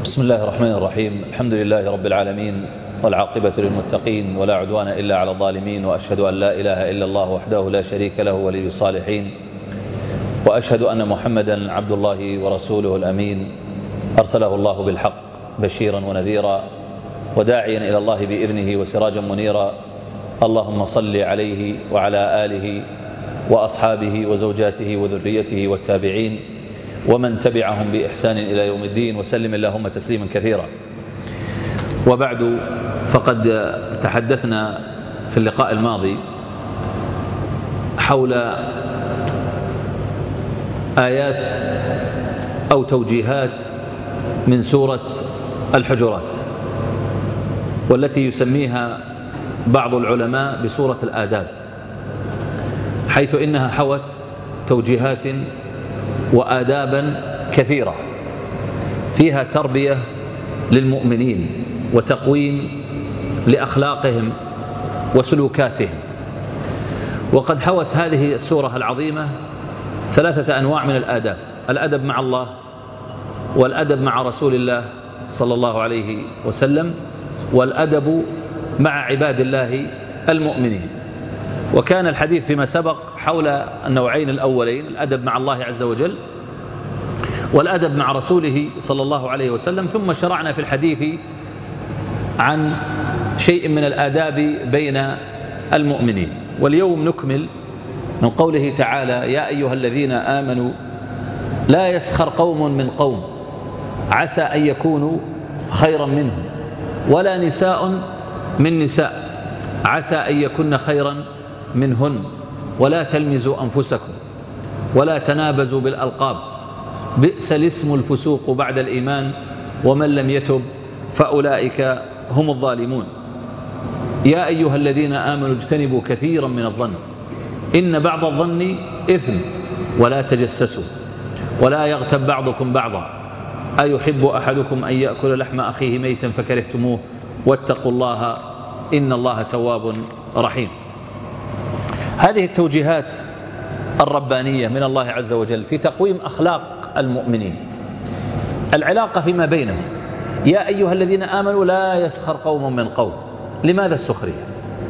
بسم الله الرحمن الرحيم. الحمد لله رب العالمين، والعاقبة للمتقين، ولا عدوان إلا على الظالمين، وأشهد أن لا إله إلا الله وحده لا شريك له ولي الصالحين، وأشهد أن محمدا عبد الله ورسوله الأمين، أرسله الله بالحق بشيرا ونذيرا وداعيا إلى الله بإذنه وسراجا منيرا. اللهم صل عليه وعلى آله وأصحابه وزوجاته وذريته والتابعين ومن تبعهم بإحسان إلى يوم الدين، وسلم اللهم تسليما كثيرا. وبعد، فقد تحدثنا في اللقاء الماضي حول آيات أو توجيهات من سورة الحجرات، والتي يسميها بعض العلماء بسورة الآداب، حيث إنها حوت توجيهات وآدابا كثيرة فيها تربية للمؤمنين وتقويم لأخلاقهم وسلوكاتهم. وقد حوت هذه السورة العظيمة 3 أنواع من الآداب: الأدب مع الله، والأدب مع رسول الله صلى الله عليه وسلم، والأدب مع عباد الله المؤمنين. وكان الحديث فيما سبق حول النوعين الأولين: الأدب مع الله عز وجل والأدب مع رسوله صلى الله عليه وسلم. ثم شرعنا في الحديث عن شيء من الآداب بين المؤمنين. واليوم نكمل من قوله تعالى: يا أيها الذين آمنوا لا يسخر قوم من قوم عسى أن يكونوا خيرا منهم، ولا نساء من نساء عسى أن يكن خيرا منهن، ولا تلمزوا أنفسكم ولا تنابزوا بالألقاب، بئس الاسم الفسوق بعد الإيمان، ومن لم يتب فأولئك هم الظالمون. يا أيها الذين آمنوا اجتنبوا كثيرا من الظن إن بعض الظن إثم، ولا تجسسوا ولا يغتب بعضكم بعضا، أيحب أحدكم أن يأكل لحم أخيه ميتا فكرهتموه، واتقوا الله إن الله تواب رحيم. هذه التوجيهات الربانية من الله عز وجل في تقويم أخلاق المؤمنين، العلاقة فيما بينهم. يا أيها الذين آمنوا لا يسخر قوم من قوم. لماذا السخرية؟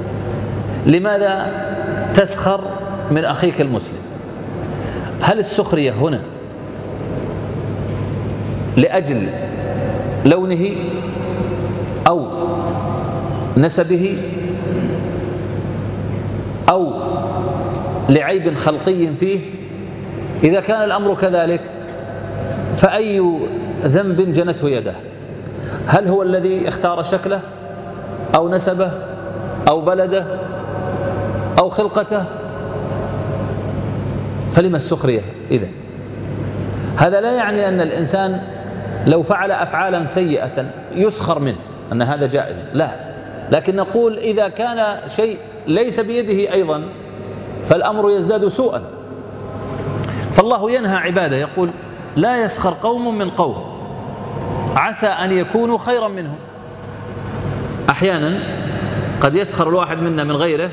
لماذا تسخر من أخيك المسلم؟ هل السخرية هنا لأجل لونه أو نسبه أو لعيب خلقي فيه؟ إذا كان الأمر كذلك فأي ذنب جنته يده؟ هل هو الذي اختار شكله أو نسبه أو بلده أو خلقته؟ فلما السخرية إذن؟ هذا لا يعني أن الإنسان لو فعل أفعالا سيئة يسخر منه أن هذا جائز، لا، لكن نقول إذا كان شيء ليس بيده أيضا فالأمر يزداد سوءا. فالله ينهى عباده، يقول: لا يسخر قوم من قوم عسى أن يكونوا خيرا منهم. أحيانا قد يسخر الواحد منا من غيره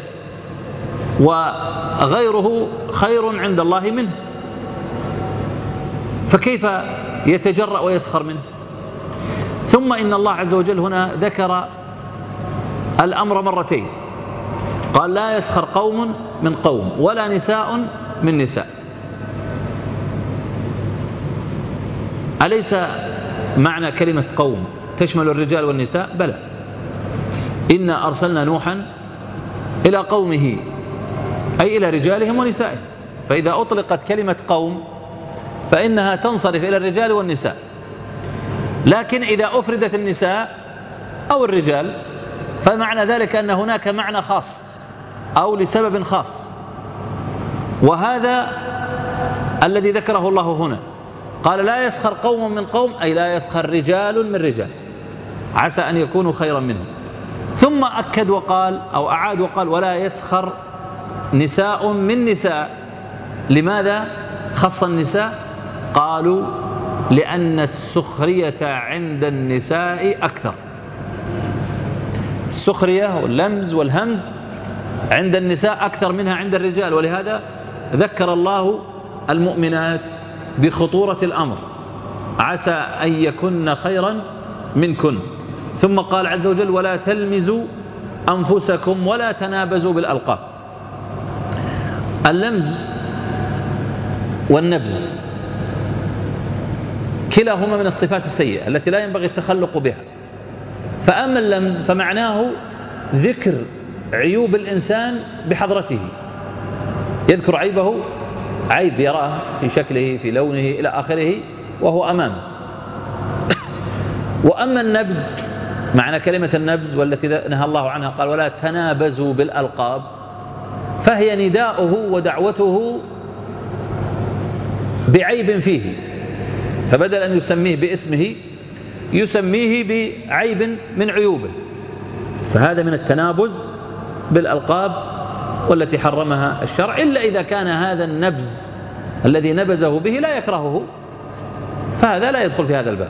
وغيره خير عند الله منه، فكيف يتجرأ ويسخر منه؟ ثم إن الله عز وجل هنا ذكر الأمر مرتين، قال: لا يسخر قوم من قوم ولا نساء من نساء. أليس معنى كلمة قوم تشمل الرجال والنساء؟ بلى، إنا أرسلنا نوحا إلى قومه، أي إلى رجالهم ونسائهم. فإذا أطلقت كلمة قوم فإنها تنصرف إلى الرجال والنساء، لكن إذا أفردت النساء أو الرجال فمعنى ذلك أن هناك معنى خاص أو لسبب خاص. وهذا الذي ذكره الله هنا، قال: لا يسخر قوم من قوم، أي لا يسخر رجال من رجال عسى أن يكونوا خيرا منهم. ثم أكد وقال أو أعاد وقال: ولا يسخر نساء من نساء. لماذا خص النساء؟ قالوا: لأن السخرية عند النساء أكثر. السخرية واللمز والهمز عند النساء أكثر منها عند الرجال، ولهذا ذكر الله المؤمنات بخطورة الأمر عسى أن يكن خيرا منكن. ثم قال عز وجل ولا تلمزوا أنفسكم ولا تنابزوا بالألقاب. اللمز والنبز كلاهما من الصفات السيئة التي لا ينبغي التخلق بها. فأما اللمز فمعناه ذكر عيوب الإنسان بحضرته، يذكر عيبه، عيب يراه في شكله في لونه إلى آخره وهو أمامه. وأما النبز، معنى كلمة النبز والتي نهى الله عنها قال ولا تنابزوا بالألقاب، فهي نداؤه ودعوته بعيب فيه، فبدل أن يسميه باسمه يسميه بعيب من عيوبه، فهذا من التنابز بالألقاب والتي حرمها الشرع، إلا إذا كان هذا النبز الذي نبزه به لا يكرهه، فهذا لا يدخل في هذا الباب.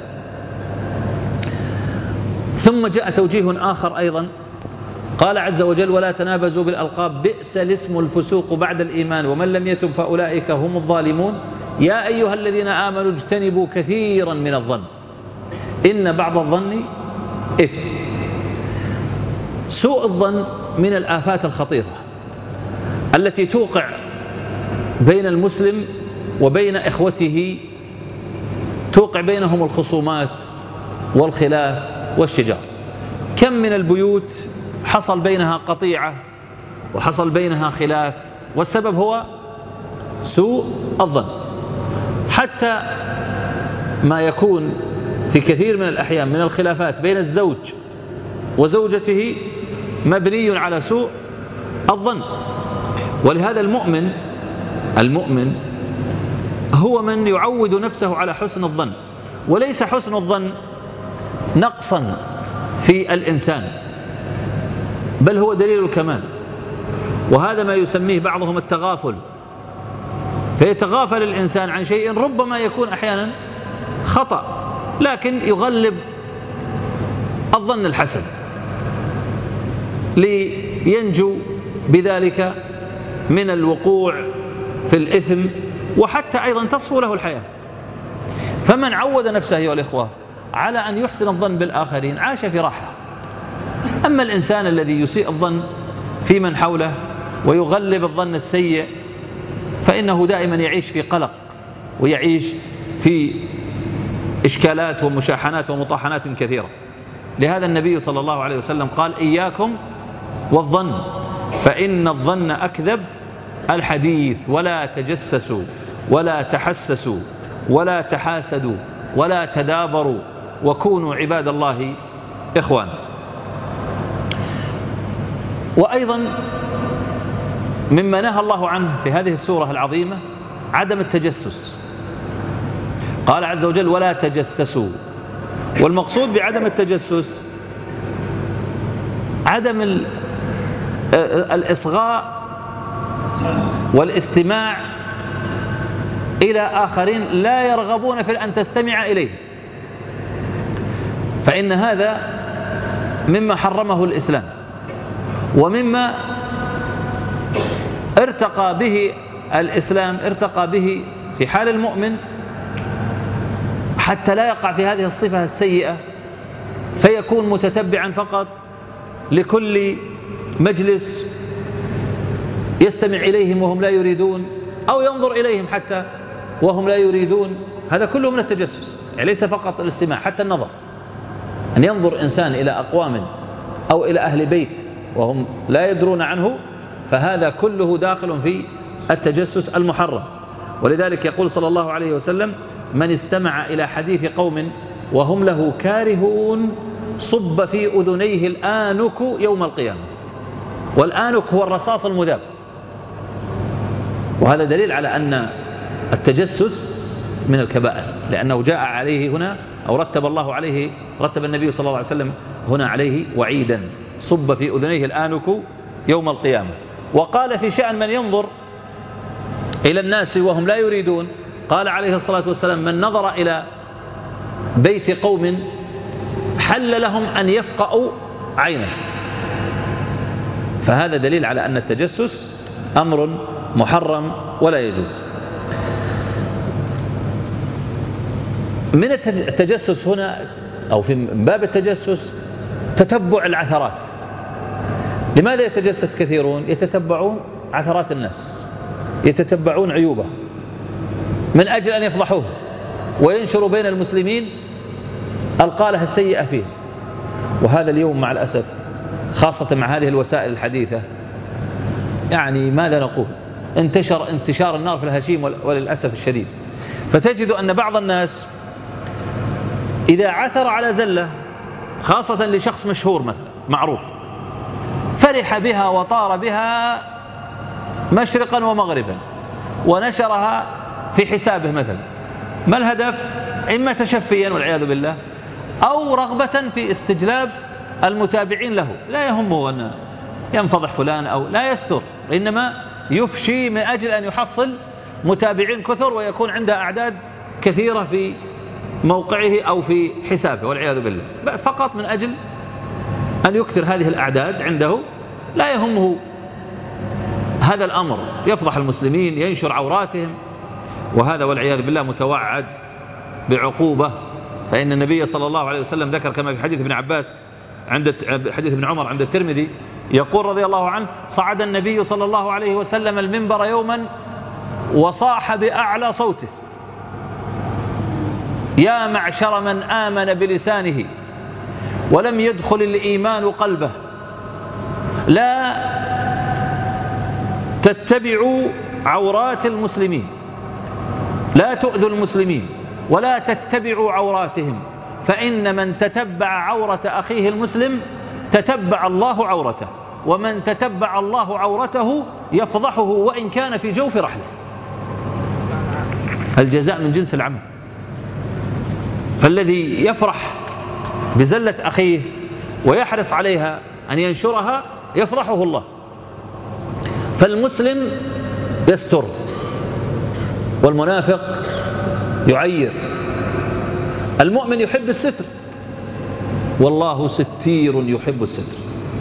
ثم جاء توجيه آخر أيضا، قال عز وجل ولا تنابزوا بالألقاب بئس الاسم الفسوق بعد الإيمان ومن لم يتب فأولئك هم الظالمون يا أيها الذين آمنوا اجتنبوا كثيرا من الظن إن بعض الظن إثم. سوء الظن من الآفات الخطيرة التي توقع بين المسلم وبين إخوته، توقع بينهم الخصومات والخلاف والشجار. كم من البيوت حصل بينها قطيعة وحصل بينها خلاف، والسبب هو سوء الظن. حتى ما يكون في كثير من الأحيان من الخلافات بين الزوج وزوجته مبني على سوء الظن. ولهذا المؤمن هو من يعود نفسه على حسن الظن، وليس حسن الظن نقصا في الإنسان، بل هو دليل الكمال. وهذا ما يسميه بعضهم التغافل، فيتغافل الإنسان عن شيء ربما يكون أحيانا خطأ، لكن يغلب الظن الحسن لينجو بذلك من الوقوع في الإثم، وحتى أيضا تصفو له الحياة. فمن عود نفسه أيها الإخوة على أن يحسن الظن بالآخرين عاش في راحة. أما الإنسان الذي يسيء الظن في من حوله ويغلب الظن السيء فإنه دائما يعيش في قلق ويعيش في إشكالات ومشاحنات ومطاحنات كثيرة. لهذا النبي صلى الله عليه وسلم قال إياكم والظن فإن الظن أكذب الحديث ولا تجسسوا ولا تحسسوا ولا تحاسدوا ولا تدابروا وكونوا عباد الله إخوانا. وأيضا مما نهى الله عنه في هذه السورة العظيمة عدم التجسس. قال عز وجل ولا تجسسوا، والمقصود بعدم التجسس عدم الإصغاء والاستماع إلى آخرين لا يرغبون في أن تستمع إليه، فإن هذا مما حرمه الإسلام ومما ارتقى به الإسلام، ارتقى به في حال المؤمن حتى لا يقع في هذه الصفة السيئة فيكون متتبعا فقط لكل مجلس يستمع إليهم وهم لا يريدون، أو ينظر إليهم حتى وهم لا يريدون. هذا كله من التجسس، يعني ليس فقط الاستماع، حتى النظر، أن ينظر إنسان إلى أقوام أو إلى أهل بيت وهم لا يدرون عنه، فهذا كله داخل في التجسس المحرم. ولذلك يقول صلى الله عليه وسلم من استمع إلى حديث قوم وهم له كارهون صب في أذنيه الآنك يوم القيامة. والآنك هو الرصاص المذاب، وهذا دليل على أن التجسس من الكبائر، لأنه جاء عليه هنا أو رتب الله عليه، رتب النبي صلى الله عليه وسلم هنا عليه وعيدا صب في أذنيه الآنك يوم القيامة. وقال في شأن من ينظر إلى الناس وهم لا يريدون، قال عليه الصلاة والسلام من نظر إلى بيت قوم حل لهم أن يفقأوا عينه. فهذا دليل على أن التجسس أمر محرم ولا يجوز. من التجسس هنا أو في باب التجسس تتبع العثرات. لماذا يتجسس كثيرون؟ يتتبعون عثرات الناس، يتتبعون عيوبه من أجل أن يفضحوه وينشروا بين المسلمين القالة السيئة فيه. وهذا اليوم مع الأسف خاصة مع هذه الوسائل الحديثة، يعني ماذا نقول، انتشار النار في الهشيم وللأسف الشديد. فتجد أن بعض الناس إذا عثر على زلة خاصة لشخص مشهور مثلا معروف، فرح بها وطار بها مشرقا ومغربا ونشرها في حسابه مثلا. ما الهدف؟ إما تشفيا والعياذ بالله، أو رغبة في استجلاب المتابعين له. لا يهمه أن ينفضح فلان أو لا يستر، إنما يفشي من أجل أن يحصل متابعين كثر ويكون عنده أعداد كثيرة في موقعه أو في حسابه والعياذ بالله، فقط من أجل أن يكثر هذه الأعداد عنده. لا يهمه هذا الأمر، يفضح المسلمين، ينشر عوراتهم، وهذا والعياذ بالله متوعد بعقوبة. فإن النبي صلى الله عليه وسلم ذكر كما في حديث ابن عباس عند حديث ابن عمر عند الترمذي، يقول رضي الله عنه: صعد النبي صلى الله عليه وسلم المنبر يوما وصاح بأعلى صوته: يا معشر من آمن بلسانه ولم يدخل الإيمان قلبه، لا تتبعوا عورات المسلمين، لا تؤذوا المسلمين ولا تتبعوا عوراتهم، فإن من تتبع عورة أخيه المسلم تتبع الله عورته، ومن تتبع الله عورته يفضحه وإن كان في جوف رحله. الجزاء من جنس العمل. فالذي يفرح بزلة أخيه ويحرص عليها أن ينشرها يفضحه الله. فالمسلم يستر والمنافق يعير. المؤمن يحب الستر، والله ستير يحب الستر.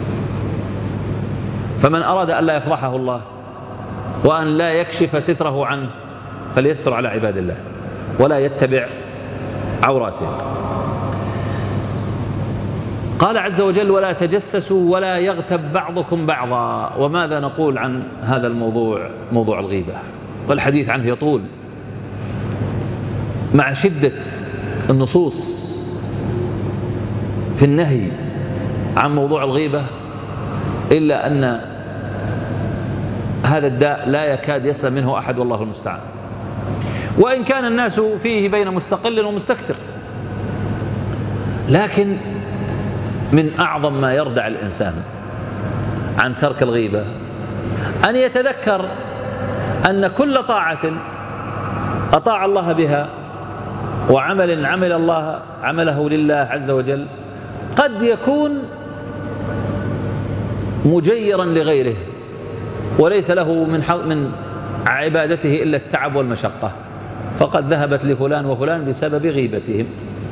فمن أراد أن لا يفضحه الله وأن لا يكشف ستره عنه فليستر على عباد الله ولا يتبع عوراته. قال عز وجل: ولا تجسسوا ولا يغتب بعضكم بعضا. وماذا نقول عن هذا الموضوع، موضوع الغيبة؟ والحديث عنه يطول مع شدة النصوص في النهي عن موضوع الغيبة، إلا أن هذا الداء لا يكاد يسلم منه أحد والله المستعان، وإن كان الناس فيه بين مستقل ومستكثر. لكن من أعظم ما يردع الإنسان عن ترك الغيبة أن يتذكر أن كل طاعة أطاع الله بها وعمل عمله لله عز وجل قد يكون مجيرا لغيره وليس له من عبادته إلا التعب والمشقة، فقد ذهبت لفلان وفلان بسبب غيبتهم.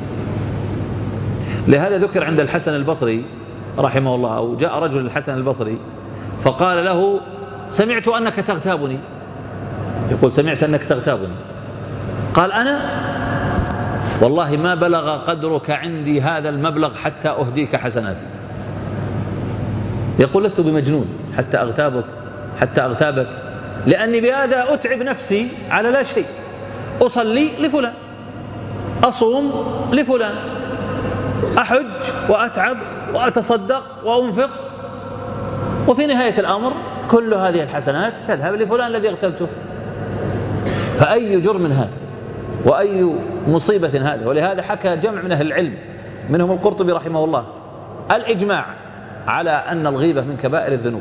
لهذا ذكر عند الحسن البصري رحمه الله، أو جاء رجل الحسن البصري فقال له: سمعت أنك تغتابني. يقول: سمعت أنك تغتابني. قال: أنا والله ما بلغ قدرك عندي هذا المبلغ حتى أهديك حسناتي. يقول: لست بمجنون حتى أغتابك، لأني بهذا أتعب نفسي على لا شيء. أصلي لفلان، أصوم لفلان، أحج وأتعب وأتصدق وأنفق، وفي نهاية الأمر كل هذه الحسنات تذهب لفلان الذي اغتبته. فأي جرم هذا وأي مصيبة هذا. ولهذا حكى جمع من أهل العلم منهم القرطبي رحمه الله الإجماع على أن الغيبة من كبائر الذنوب.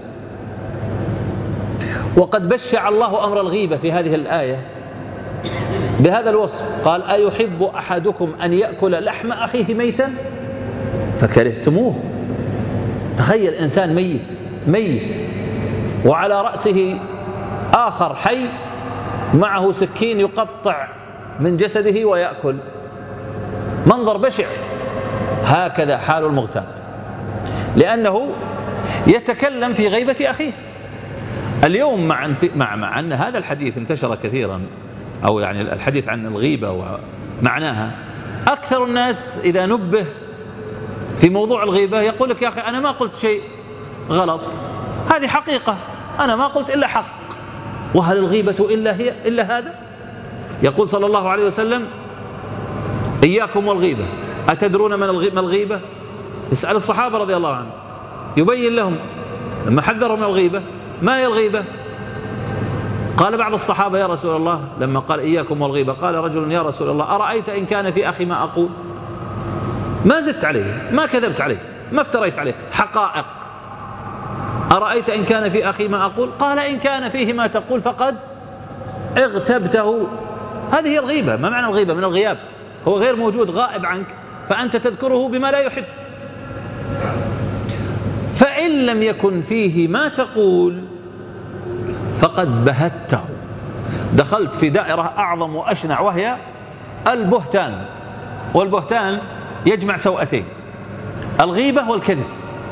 وقد بشع الله أمر الغيبة في هذه الآية بهذا الوصف، قال: أيحب أحدكم أن يأكل لحم أخيه ميتا فكرهتموه. تخيل إنسان ميت وعلى رأسه آخر حي معه سكين يقطع من جسده ويأكل، منظر بشع. هكذا حال المغتاب، لأنه يتكلم في غيبة أخيه. اليوم مع أن هذا الحديث انتشر كثيرا، أو يعني الحديث عن الغيبة ومعناها، أكثر الناس إذا نبه في موضوع الغيبة يقول لك: يا أخي أنا ما قلت شيء غلط، هذه حقيقة، أنا ما قلت إلا حق، وهل الغيبة إلا هذا؟ يقول صلى الله عليه وسلم: إياكم والغيبة، أتدرون ما الغيبة؟ اسأل الصحابة رضي الله عنهم، يبين لهم لما حذرهم من الغيبة ما هي الغيبة. قال بعض الصحابة: يا رسول الله، لما قال إياكم والغيبة، قال رجل: يا رسول الله، أرأيت إن كان في أخي ما أقول؟ ما زدت عليه، ما كذبت عليه، ما افتريت عليه، حقائق. أرأيت إن كان في أخي ما أقول؟ قال: إن كان فيه ما تقول فقد اغتبته. هذه هي الغيبة. ما معنى الغيبة؟ من الغياب، هو غير موجود، غائب عنك، فأنت تذكره بما لا يحب. فإن لم يكن فيه ما تقول فقد بهته، دخلت في دائرة أعظم وأشنع، وهي البهتان. والبهتان يجمع سوءتين: الغيبة والكذب.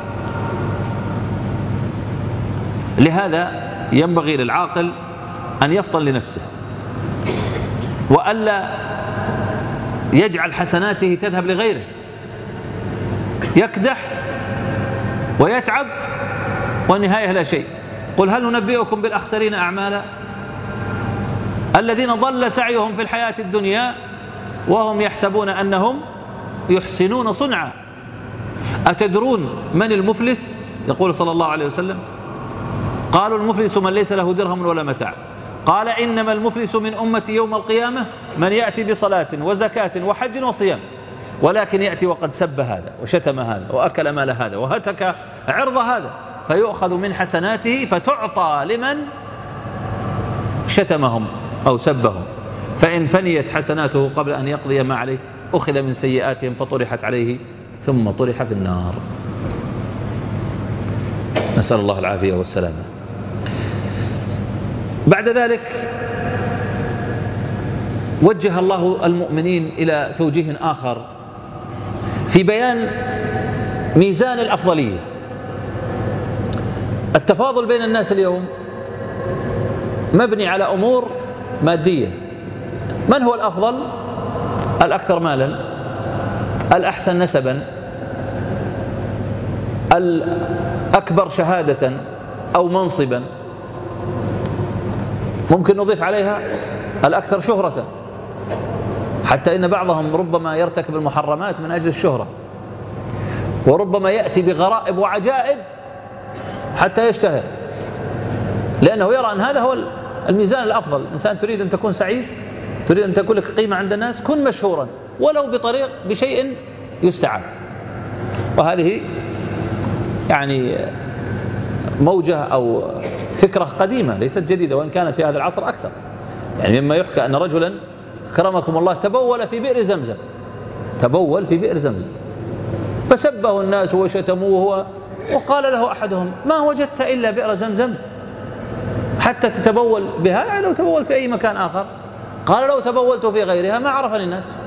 لهذا ينبغي للعاقل أن يفطن لنفسه، وألا يجعل حسناته تذهب لغيره، يكدح ويتعب والنهاية لا شيء. قل هل ننبئكم بالأخسرين أعمالا الذين ضل سعيهم في الحياة الدنيا وهم يحسبون أنهم يحسنون صنعا. أتدرون من المفلس؟ يقول صلى الله عليه وسلم: قالوا: المفلس من ليس له درهم ولا متاع. قال: إنما المفلس من أمتي يوم القيامة من يأتي بصلاة وزكاة وحج وصيام، ولكن يأتي وقد سب هذا وشتم هذا وأكل مال هذا وهتك عرض هذا، فيؤخذ من حسناته فتعطى لمن شتمهم أو سبهم، فإن فنيت حسناته قبل أن يقضي ما عليه أخذ من سيئاتهم فطرحت عليه ثم طرح في النار. نسأل الله العافية والسلامة. بعد ذلك وجه الله المؤمنين إلى توجيه آخر في بيان ميزان الأفضلية. التفاضل بين الناس اليوم مبني على أمور مادية. من هو الأفضل؟ الأكثر مالا، الأحسن نسبا، الأكبر شهادة أو منصبا، ممكن نضيف عليها الأكثر شهرة، حتى إن بعضهم ربما يرتكب المحرمات من أجل الشهرة، وربما يأتي بغرائب وعجائب حتى يشتهر، لأنه يرى أن هذا هو الميزان الأفضل. إنسان تريد أن تكون سعيد، تريد أن تكون لك قيمة عند الناس، كن مشهورا ولو بشيء يستعاب. وهذه يعني موجة أو فكرة قديمة ليست جديدة، وإن كانت في هذا العصر أكثر. يعني مما يحكى أن رجلا كرمكم الله تبول في بئر زمزم، تبول في بئر زمزم، فسبه الناس وشتموه، وقال له أحدهم: ما وجدت إلا بئر زمزم حتى تتبول بها؟ يعني لو تبول في أي مكان آخر. قال: لو تبولت في غيرها ما عرفني الناس.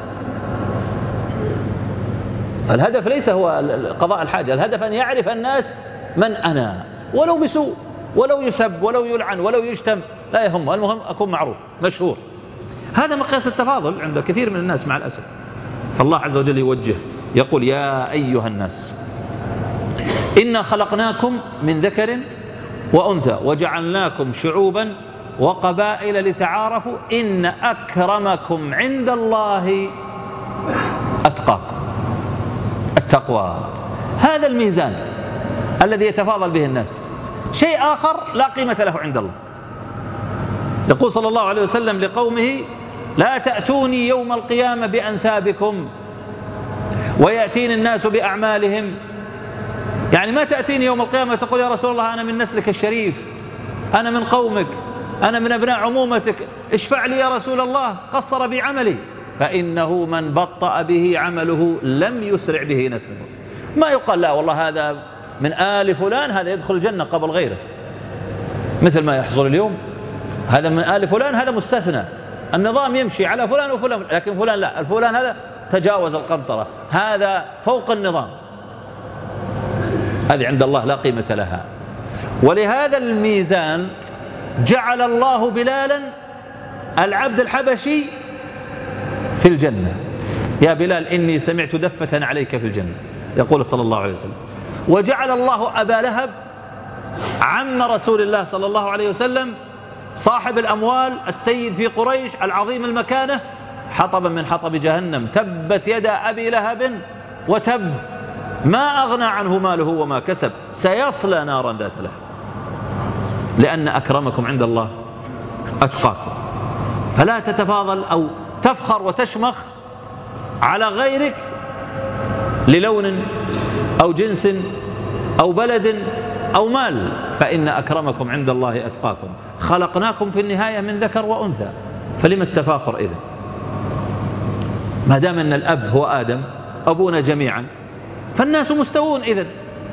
فالهدف ليس هو قضاء الحاجة، الهدف أن يعرف الناس من أنا، ولو بسوء، ولو يسب، ولو يلعن، ولو يشتم، لا يهم، المهم أكون معروف مشهور. هذا مقياس التفاضل عند كثير من الناس مع الأسف. فالله عز وجل يوجه يقول: يا أيها الناس إنا خلقناكم من ذكر وأنثى وجعلناكم شعوبا وقبائل لتعارفوا إن أكرمكم عند الله أتقاكم. التقوى هذا الميزان الذي يتفاضل به الناس، شيء آخر لا قيمة له عند الله. يقول صلى الله عليه وسلم لقومه: لا تأتوني يوم القيامة بأنسابكم ويأتيني الناس بأعمالهم. يعني ما تأتيني يوم القيامة تقول: يا رسول الله أنا من نسلك الشريف، أنا من قومك، أنا من أبناء عمومتك، اشفع لي يا رسول الله، قصر بي عملي. فإنه من بطأ به عمله لم يسرع به نسله. ما يقال: لا والله هذا من آل فلان، هذا يدخل الجنة قبل غيره، مثل ما يحصل اليوم، هذا من آل فلان، هذا مستثنى، النظام يمشي على فلان وفلان، لكن فلان لا، الفلان هذا تجاوز القنطرة، هذا فوق النظام. هذه عند الله لا قيمة لها. ولهذا الميزان جعل الله بلالا العبد الحبشي في الجنة، يا بلال إني سمعت دفة عليك في الجنة، يقول صلى الله عليه وسلم. وجعل الله أبا لهب عم رسول الله صلى الله عليه وسلم صاحب الأموال السيد في قريش العظيم المكانة حطبا من حطب جهنم، تبت يد أبي لهب وتب، ما أغنى عنه ماله وما كسب، سيصلى نارا ذات لهب. لأن أكرمكم عند الله أتقاكم. فلا تتفاضل أو تفخر وتشمخ على غيرك للون أو جنس أو بلد أو مال، فإن أكرمكم عند الله أتقاكم. خلقناكم في النهاية من ذكر وأنثى، فلم التفاخر إذن؟ ما دام أن الأب هو آدم أبونا جميعا فالناس مستوون إذن.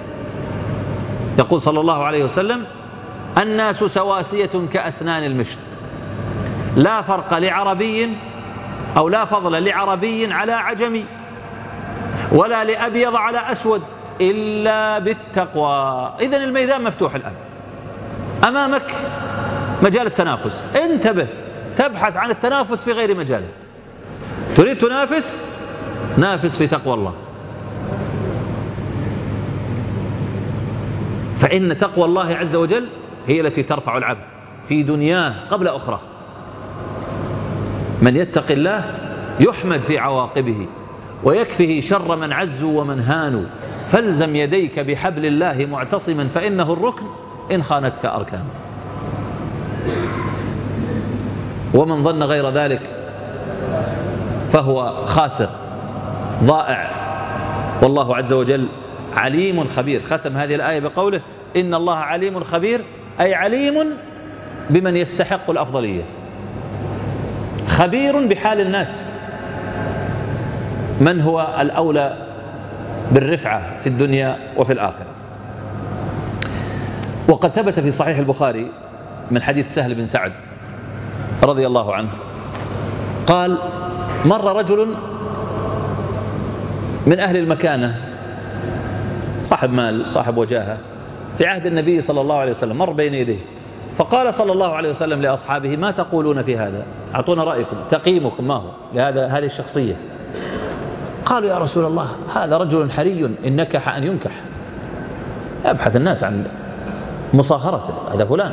يقول صلى الله عليه وسلم: الناس سواسية كأسنان المشط، لا فرق لعربي أو لا فضل لعربي على عجمي ولا لأبيض على أسود إلا بالتقوى. إذن الميدان مفتوح الآن أمامك، مجال التنافس، انتبه تبحث عن التنافس في غير مجاله. تريد تنافس، نافس في تقوى الله، فإن تقوى الله عز وجل هي التي ترفع العبد في دنياه قبل أخرى. من يتق الله يحمد في عواقبه ويكفه شر من عزوا ومن هانوا، فالزم يديك بحبل الله معتصما فإنه الركن إن خانتك أركان. ومن ظن غير ذلك فهو خاسر ضائع. والله عز وجل عليم خبير. ختم هذه الآية بقوله: إن الله عليم خبير، أي عليم بمن يستحق الأفضلية، خبير بحال الناس، من هو الأولى بالرفعة في الدنيا وفي الآخرة. وقد ثبت في صحيح البخاري من حديث سهل بن سعد رضي الله عنه قال: مر رجل من أهل المكانة صاحب مال صاحب وجاهة في عهد النبي صلى الله عليه وسلم، مر بين يديه، فقال صلى الله عليه وسلم لأصحابه: ما تقولون في هذا؟ أعطونا رأيكم، تقييمكم ما هو لهذه الشخصية؟ قالوا: يا رسول الله هذا رجل حري إن نكح أن ينكح. يبحث الناس عن مصاهرته، هذا فلان،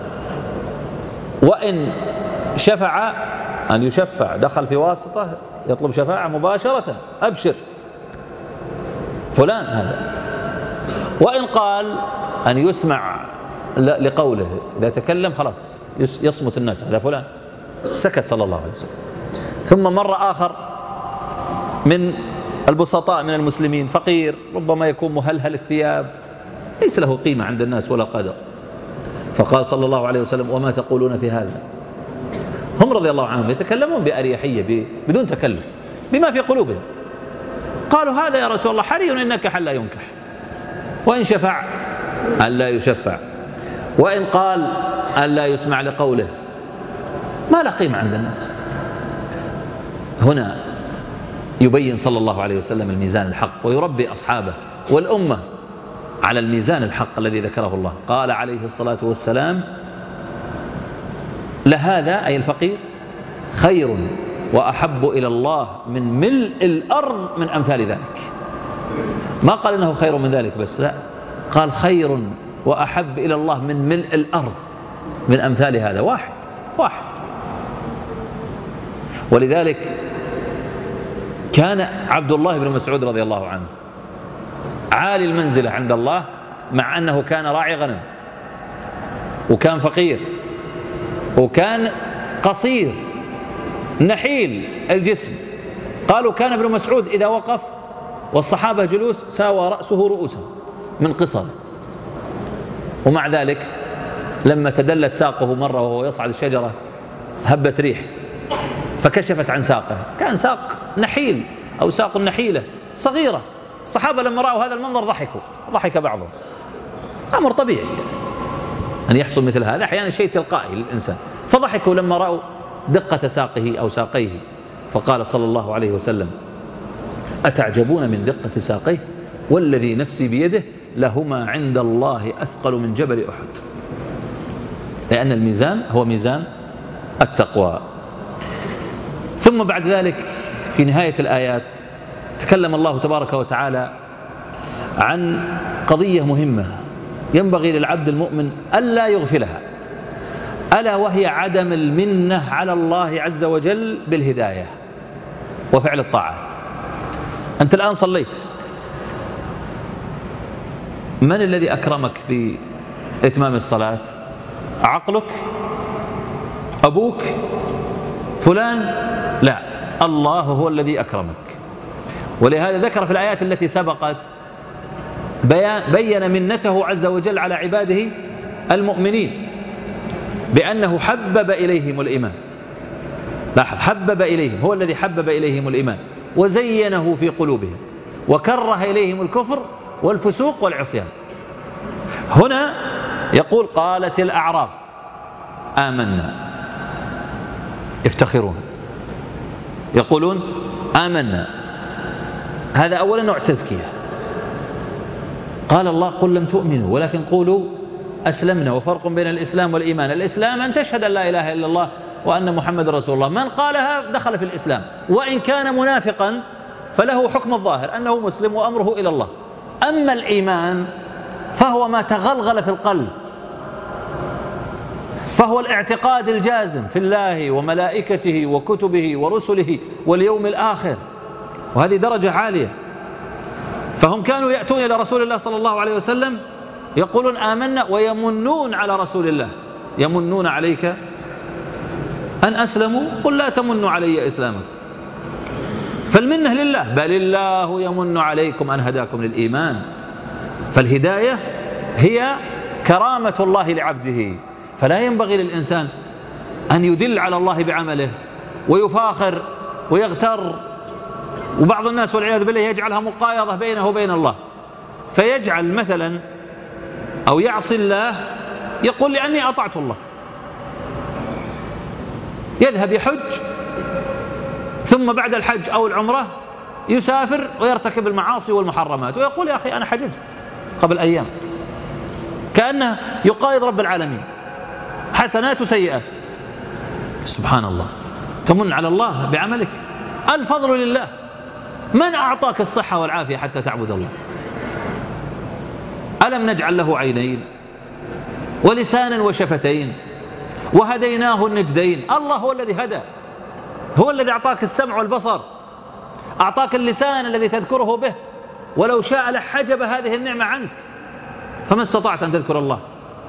وإن شفع أن يشفع، دخل في واسطة يطلب شفاعة مباشرة، أبشر فلان هذا. وإن قال أن يسمع لقوله، إذا تكلم خلاص يصمت الناس، هذا فلان، سكت صلى الله عليه وسلم. ثم مر آخر من البسطاء من المسلمين، فقير ربما يكون مهلهل الثياب، ليس له قيمة عند الناس ولا قدر، فقال صلى الله عليه وسلم: وما تقولون في هذا؟ هم رضي الله عنهم يتكلمون بأريحية بدون تكلف بما في قلوبهم. قالوا: هذا يا رسول الله حري إن نكح لا ينكح، وإن شفع أن لا يشفع، وإن قال أن لا يسمع لقوله، ما له قيمة عند الناس. هنا يبين صلى الله عليه وسلم الميزان الحق ويربي أصحابه والأمة على الميزان الحق الذي ذكره الله. قال عليه الصلاة والسلام: لهذا أي الفقير خير وأحب إلى الله من ملء الأرض من أمثال ذلك. ما قال إنه خير من ذلك بس، لا، قال خير وأحب إلى الله من ملء الأرض من أمثال هذا، واحد. ولذلك كان عبد الله بن مسعود رضي الله عنه عالي المنزلة عند الله، مع أنه كان راعي غنم وكان فقير وكان قصير نحيل الجسم. قالوا كان ابن مسعود إذا وقف والصحابة جلوس ساوى رأسه رؤوسهم من قصر، ومع ذلك لما تدلت ساقه مرة وهو يصعد الشجرة هبت ريح فكشفت عن ساقه، كان ساق نحيل أو ساق نحيلة صغيرة. الصحابة لما رأوا هذا المنظر ضحك بعضهم. أمر طبيعي أن يحصل مثل هذا، أحيانا شيء تلقائي للإنسان، فضحكوا لما رأوا دقة ساقه أو ساقيه. فقال صلى الله عليه وسلم: أتعجبون من دقة ساقيه والذي نفسي بيده لهما عند الله أثقل من جبل أحد. لأن الميزان هو ميزان التقوى. ثم بعد ذلك في نهاية الآيات تكلم الله تبارك وتعالى عن قضية مهمة ينبغي للعبد المؤمن ألا يغفلها، ألا وهي عدم المنة على الله عز وجل بالهداية وفعل الطاعات. أنت الآن صليت، من الذي أكرمك بإتمام الصلاة؟ عقلك؟ أبوك؟ فلان؟ لا، الله هو الذي أكرمك. ولهذا ذكر في الآيات التي سبقت بين منته عز وجل على عباده المؤمنين بأنه حبب إليهم الإيمان. لاحظ، حبب إليهم، هو الذي حبب إليهم الإيمان وزينه في قلوبهم وكره إليهم الكفر والفسوق والعصيان. هنا يقول قالت الأعراب آمنا، يفتخرون يقولون آمنا. هذا أولا نوع تزكية. قال الله قل لم تؤمنوا ولكن قولوا أسلمنا. وفرق بين الإسلام والإيمان: الإسلام أن تشهد أن لا إله إلا الله وأن محمد رسول الله، من قالها دخل في الإسلام، وإن كان منافقا فله حكم الظاهر أنه مسلم وأمره إلى الله. أما الإيمان فهو ما تغلغل في القلب، فهو الاعتقاد الجازم في الله وملائكته وكتبه ورسله واليوم الآخر، وهذه درجة عالية. فهم كانوا يأتون إلى رسول الله صلى الله عليه وسلم يقولون آمنا ويمنون على رسول الله: يمنون عليك أن أسلموا قل لا تمنوا علي إسلامك. فالمنة لله، بل الله يمن عليكم أن هداكم للإيمان. فالهداية هي كرامة الله لعبده، فلا ينبغي للإنسان أن يدل على الله بعمله ويفاخر ويغتر. وبعض الناس والعياذ بالله يجعلها مقايضة بينه وبين الله، فيجعل مثلا أو يعصي الله يقول لأني أطعت الله، يذهب يحج ثم بعد الحج أو العمرة يسافر ويرتكب المعاصي والمحرمات ويقول يا أخي أنا حججت قبل أيام، كأنه يقايض رب العالمين، حسنات وسيئات. سبحان الله، تمن على الله بعملك. الفضل لله. من أعطاك الصحة والعافية حتى تعبد الله؟ ألم نجعل له عينين ولسانا وشفتين وهديناه النجدين؟ الله هو الذي هدى، هو الذي أعطاك السمع والبصر، أعطاك اللسان الذي تذكره به، ولو شاء لحجب هذه النعمة عنك فما استطعت أن تذكر الله.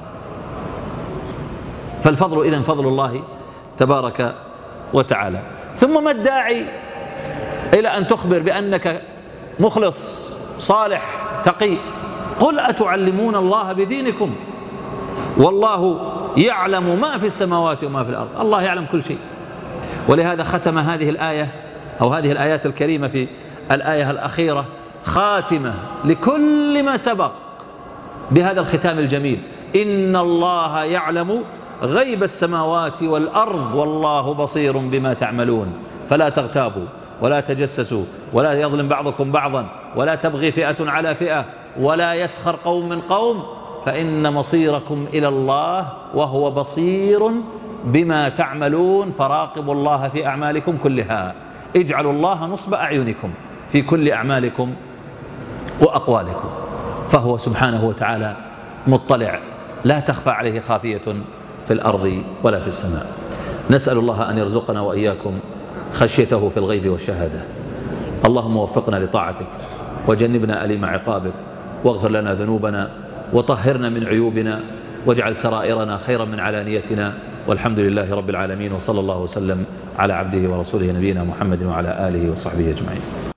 فالفضل إذن فضل الله تبارك وتعالى. ثم ما الداعي إلى أن تخبر بأنك مخلص صالح تقي؟ قل أتعلمون الله بدينكم والله يعلم ما في السماوات وما في الأرض. الله يعلم كل شيء. ولهذا ختم هذه الآية أو هذه الآيات الكريمة في الآية الأخيرة خاتمة لكل ما سبق بهذا الختام الجميل: إن الله يعلم غيب السماوات والأرض والله بصير بما تعملون. فلا تغتابوا ولا تجسسوا ولا يظلم بعضكم بعضا ولا تبغي فئة على فئة ولا يسخر قوم من قوم فإن مصيركم إلى الله وهو بصير بما تعملون. فراقبوا الله في أعمالكم كلها، اجعلوا الله نصب أعينكم في كل أعمالكم وأقوالكم، فهو سبحانه وتعالى مطلع لا تخفى عليه خافية في الأرض ولا في السماء. نسأل الله أن يرزقنا وإياكم خشيته في الغيب والشهادة. اللهم وفقنا لطاعتك وجنبنا أليم عقابك، واغفر لنا ذنوبنا وطهرنا من عيوبنا واجعل سرائرنا خيرا من علانيتنا. والحمد لله رب العالمين، وصلى الله وسلم على عبده ورسوله نبينا محمد وعلى آله وصحبه أجمعين.